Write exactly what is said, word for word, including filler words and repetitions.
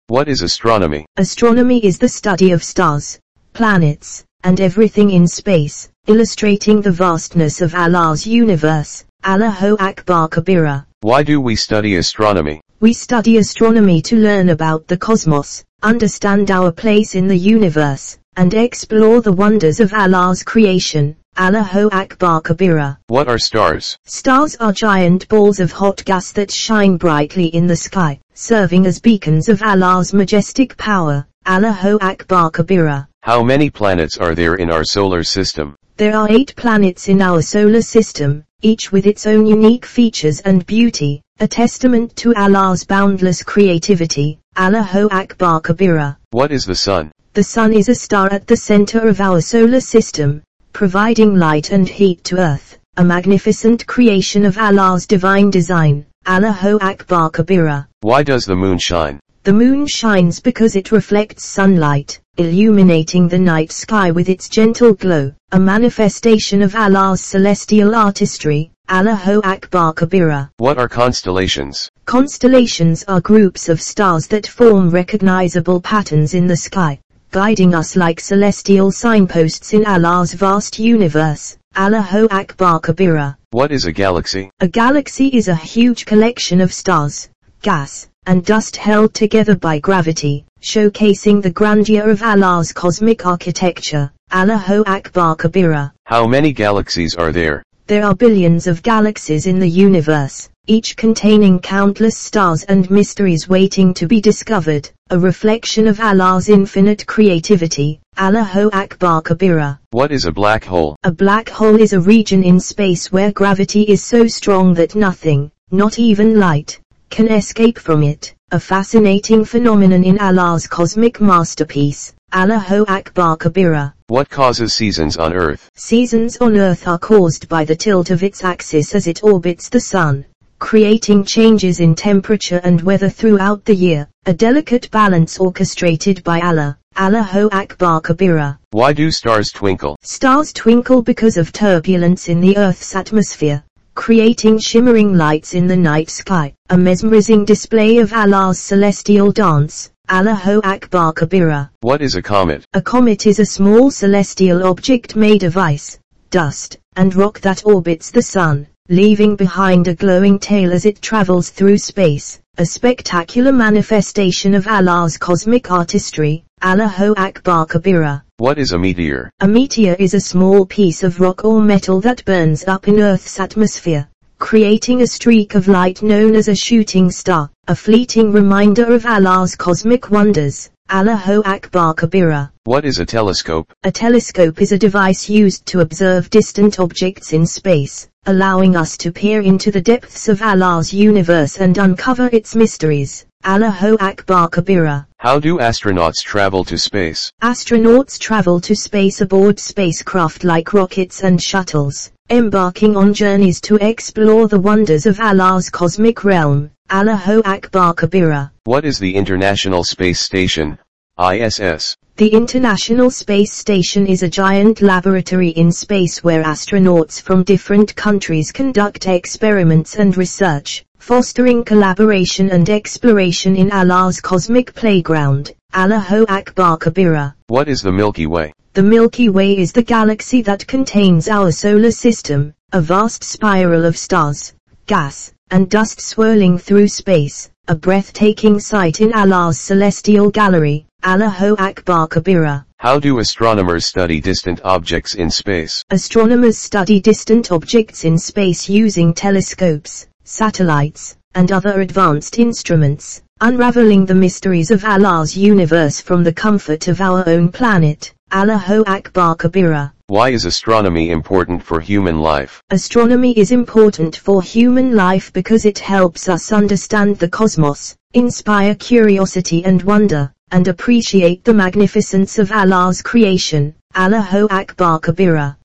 What is astronomy? Astronomy is the study of stars, planets, and everything in space, illustrating the vastness of Allah's universe. Allahu Akbar Kabira. Why do we study astronomy? We study astronomy to learn about the cosmos, understand our place in the universe, and explore the wonders of Allah's creation. Allahu Akbar Kabira. What are stars? Stars are giant balls of hot gas that shine brightly in the sky, serving as beacons of Allah's majestic power. Allahu Akbar Kabira. How many planets are there in our solar system? There are eight planets in our solar system, each with its own unique features and beauty, a testament to Allah's boundless creativity. Allahu Akbar Kabira. What is the sun? The sun is a star at the center of our solar system, providing light and heat to earth, a magnificent creation of Allah's divine design. Allahu Akbar Kabira. Why does the moon shine? The moon shines because it reflects sunlight, illuminating the night sky with its gentle glow, a manifestation of Allah's celestial artistry. Allahu Akbar Kabira. What are constellations? Constellations are groups of stars that form recognizable patterns in the sky, guiding us like celestial signposts in Allah's vast universe. Allahu Akbar Kabira. What is a galaxy? A galaxy is a huge collection of stars, gas, and dust held together by gravity, showcasing the grandeur of Allah's cosmic architecture. Allahu Akbar Kabira. How many galaxies are there? There are billions of galaxies in the universe, each containing countless stars and mysteries waiting to be discovered, a reflection of Allah's infinite creativity. Allahu Akbar Kabira. What is a black hole? A black hole is a region in space where gravity is so strong that nothing, not even light, can escape from it, a fascinating phenomenon in Allah's cosmic masterpiece. Allahu Akbar Kabira. What causes seasons on Earth? Seasons on Earth are caused by the tilt of its axis as it orbits the sun, creating changes in temperature and weather throughout the year, a delicate balance orchestrated by Allah. Allahu Akbar Kabira. Why do stars twinkle? Stars twinkle because of turbulence in the Earth's atmosphere, creating shimmering lights in the night sky, a mesmerizing display of Allah's celestial dance. Allahu Akbar Kabira. What is a comet? A comet is a small celestial object made of ice, dust, and rock that orbits the sun, leaving behind a glowing tail as it travels through space, a spectacular manifestation of Allah's cosmic artistry. Allahu Akbar Kabira. What is a meteor? A meteor is a small piece of rock or metal that burns up in Earth's atmosphere, creating a streak of light known as a shooting star, a fleeting reminder of Allah's cosmic wonders. Allahu Akbar Kabira. What is a telescope? A telescope is a device used to observe distant objects in space, allowing us to peer into the depths of Allah's universe and uncover its mysteries. Allahu Akbar Kabira. How do astronauts travel to space? Astronauts travel to space aboard spacecraft like rockets and shuttles, embarking on journeys to explore the wonders of Allah's cosmic realm. Allahu Akbar Kabira. What is the International Space Station, I S S? The International Space Station is a giant laboratory in space where astronauts from different countries conduct experiments and research, fostering collaboration and exploration in Allah's cosmic playground. Allahu Akbar Kabira. What is the Milky Way? The Milky Way is the galaxy that contains our solar system, a vast spiral of stars, gas, and dust swirling through space, a breathtaking sight in Allah's celestial gallery. Allahu Akbar Kabira. How do astronomers study distant objects in space? Astronomers study distant objects in space using telescopes, satellites, and other advanced instruments, unraveling the mysteries of Allah's universe from the comfort of our own planet. Allahu Akbar Kabira. Why is astronomy important for human life? Astronomy is important for human life because it helps us understand the cosmos, inspire curiosity and wonder, and appreciate the magnificence of Allah's creation. Allahu Akbar Kabira.